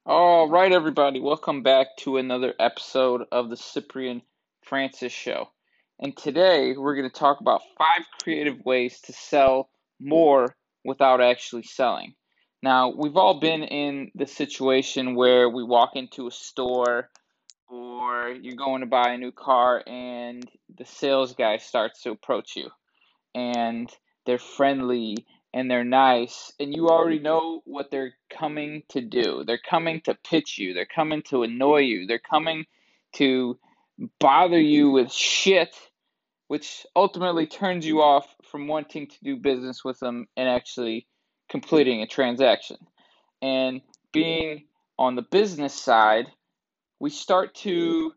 All right, everybody, welcome back to another episode of the Cyprian Francis Show. And today we're going to talk about 5 creative ways to sell more without actually selling. Now, we've all been in the situation where we walk into a store or you're going to buy a new car and the sales guy starts to approach you and they're friendly and they're nice and you already know what they're coming to do. They're coming to pitch you. They're coming to annoy you. They're coming to bother you with shit, which ultimately turns you off from wanting to do business with them and actually completing a transaction. And being on the business side, we start to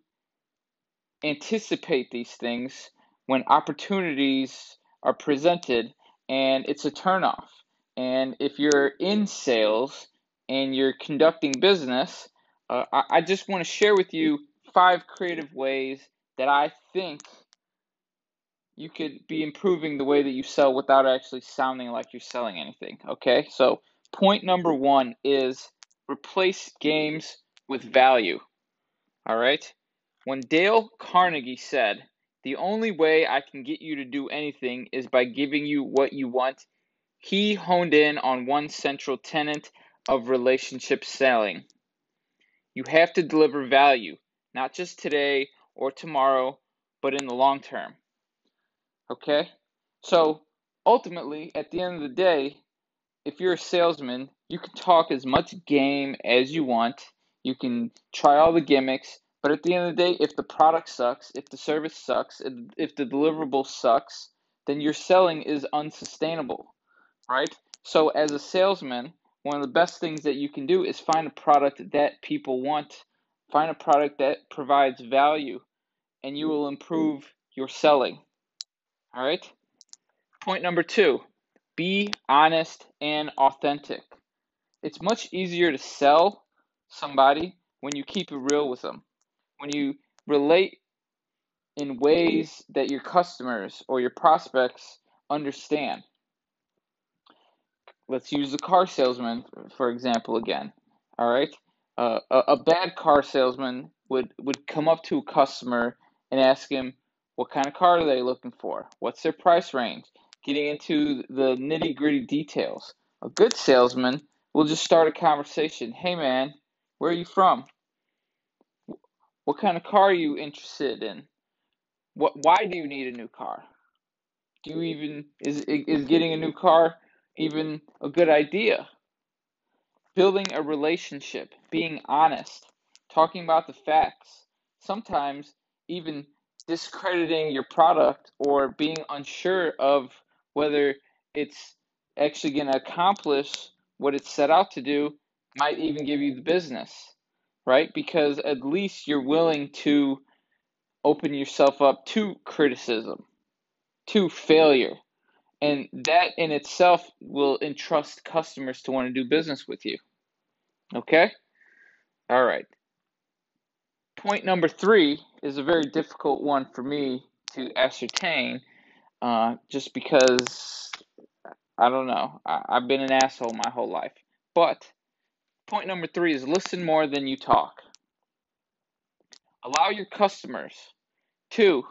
anticipate these things when opportunities are presented and it's a turnoff. And if you're in sales and you're conducting business, I just want to share with you 5 creative ways that I think you could be improving the way that you sell without actually sounding like you're selling anything. Okay, so point number 1 is replace games with value. All right. When Dale Carnegie said, "The only way I can get you to do anything is by giving you what you want," he honed in on one central tenet of relationship selling. You have to deliver value, not just today or tomorrow, but in the long term. Okay? So, ultimately, at the end of the day, if you're a salesman, you can talk as much game as you want. You can try all the gimmicks, but at the end of the day, if the product sucks, if the service sucks, if the deliverable sucks, then your selling is unsustainable, right? So as a salesman, one of the best things that you can do is find a product that people want, find a product that provides value, and you will improve your selling. All right? Point number 2, be honest and authentic. It's much easier to sell somebody when you keep it real with them, when you relate in ways that your customers or your prospects understand. Let's use the car salesman, for example, again. All right? A bad car salesman would come up to a customer and ask him what kind of car are they looking for? What's their price range? Getting into the nitty gritty details. A good salesman will just start a conversation. Hey man, where are you from? What kind of car are you interested in? Why do you need a new car? Do you even is getting a new car even a good idea? Building a relationship, being honest, talking about the facts, sometimes even discrediting your product or being unsure of whether it's actually going to accomplish what it's set out to do might even give you the business, right? Because at least you're willing to open yourself up to criticism, to failure. And that in itself will entrust customers to want to do business with you. Okay? All right. Point number 3 is a very difficult one for me to ascertain, just because I don't know. I've been an asshole my whole life. But point number 3 is listen more than you talk. Allow your customers to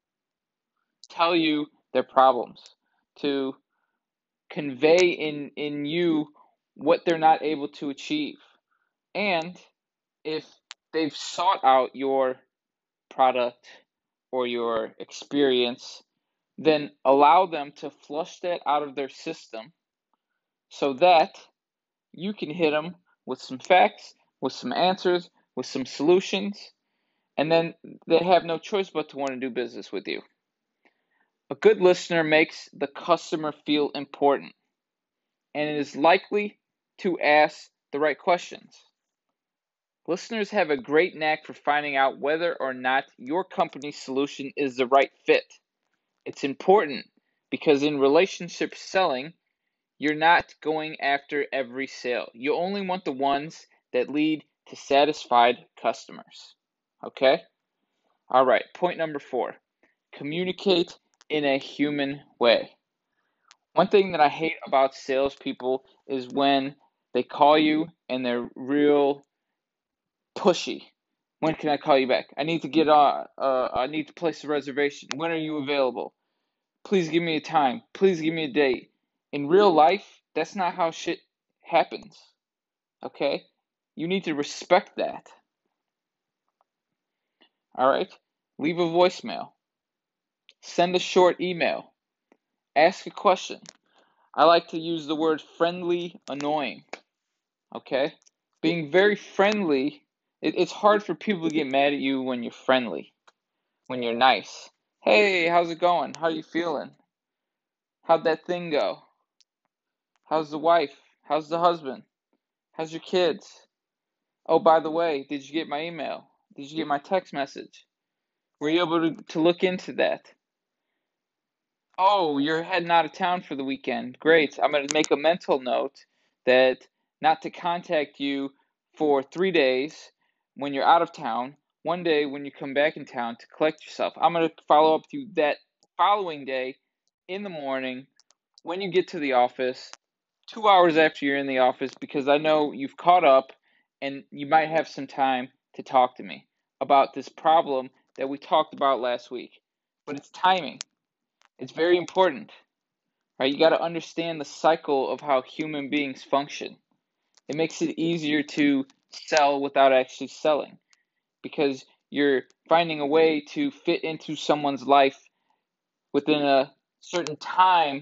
tell you their problems, to convey in you what they're not able to achieve. And if they've sought out your product or your experience, then allow them to flush that out of their system so that you can hit them with some facts, with some answers, with some solutions, and then they have no choice but to want to do business with you. A good listener makes the customer feel important and is likely to ask the right questions. Listeners have a great knack for finding out whether or not your company's solution is the right fit. It's important because in relationship selling, you're not going after every sale. You only want the ones that lead to satisfied customers. Okay? All right, point number 4, communicate in a human way. One thing that I hate about salespeople is when they call you and they're real pushy. When can I call you back? I need to I need to place a reservation. When are you available? Please give me a time. Please give me a date. In real life, that's not how shit happens. Okay? You need to respect that. All right? Leave a voicemail. Send a short email. Ask a question. I like to use the word friendly annoying. Okay? Being very friendly, it's hard for people to get mad at you when you're friendly, when you're nice. Hey, how's it going? How you feeling? How'd that thing go? How's the wife? How's the husband? How's your kids? Oh, by the way, did you get my email? Did you get my text message? Were you able to look into that? Oh, you're heading out of town for the weekend. Great. I'm going to make a mental note that not to contact you for 3 days when you're out of town, 1 day when you come back in town to collect yourself. I'm going to follow up with you that following day in the morning when you get to the office, 2 hours after you're in the office, because I know you've caught up and you might have some time to talk to me about this problem that we talked about last week. But it's timing. It's very important, right? You got to understand the cycle of how human beings function. It makes it easier to sell without actually selling because you're finding a way to fit into someone's life within a certain time,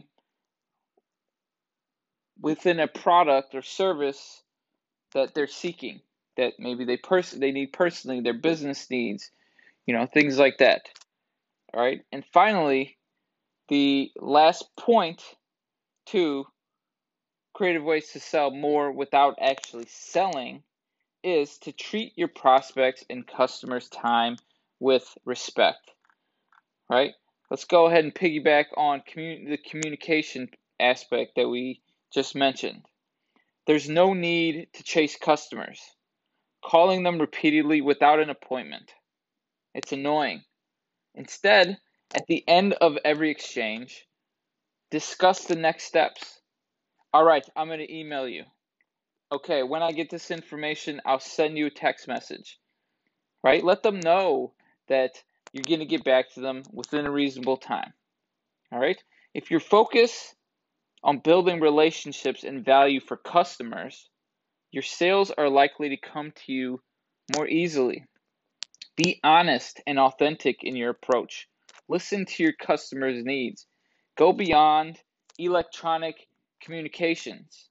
within a product or service that they're seeking, that maybe they need personally, their business needs, things like that. All right. And finally, the last point to creative ways to sell more without actually selling is to treat your prospects and customers' time with respect, right? Let's go ahead and piggyback on the communication aspect that we just mentioned. There's no need to chase customers. Calling them repeatedly without an appointment. It's annoying. Instead, at the end of every exchange, discuss the next steps. All right, I'm going to email you. Okay, when I get this information, I'll send you a text message. Right? Let them know that you're going to get back to them within a reasonable time. All right? If your focus on building relationships and value for customers, your sales are likely to come to you more easily. Be honest and authentic in your approach. Listen to your customers' needs. Go beyond electronic communications.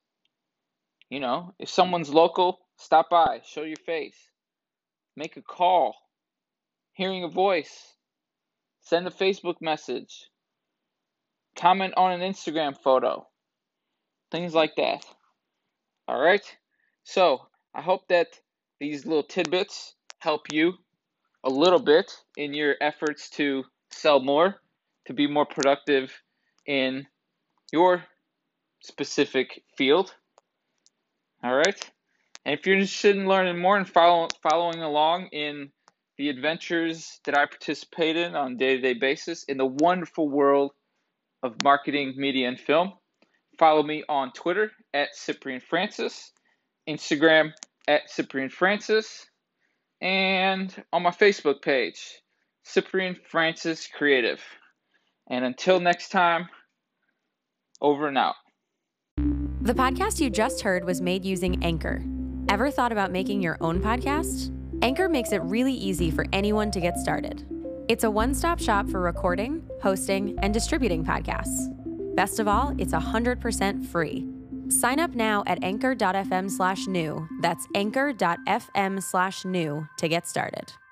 If someone's local, stop by, show your face, make a call, hearing a voice, send a Facebook message, comment on an Instagram photo, things like that. All right? So I hope that these little tidbits help you a little bit in your efforts to sell more, to be more productive in your specific field. All right? And if you're interested in learning more and following along in the adventures that I participate in on a day-to-day basis in the wonderful world of marketing, media, and film, follow me on Twitter at Cyprian Francis, Instagram at Cyprian Francis, and on my Facebook page, Cyprian Francis Creative. And until next time, over and out. The podcast you just heard was made using Anchor. Ever thought about making your own podcast? Anchor makes it really easy for anyone to get started. It's a one-stop shop for recording, hosting, and distributing podcasts. Best of all, it's 100% free. Sign up now at anchor.fm/new. That's anchor.fm/new to get started.